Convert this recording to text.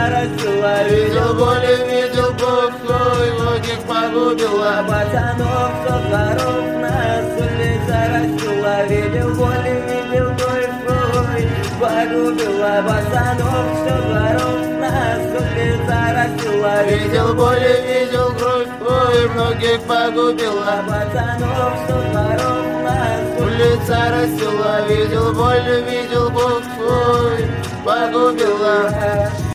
растила. Видел боль и видел Бог свой, многих погубила. Пацанов со дворов нас улица растила. Видел боль и видел боль свой, погубила. Пацанов со дворов нас улица растила. Видел боль и видел кровь твой, многих погубила. Пацанов со дворов нас Улица растила, видел боль, видел Бог свой, погубила.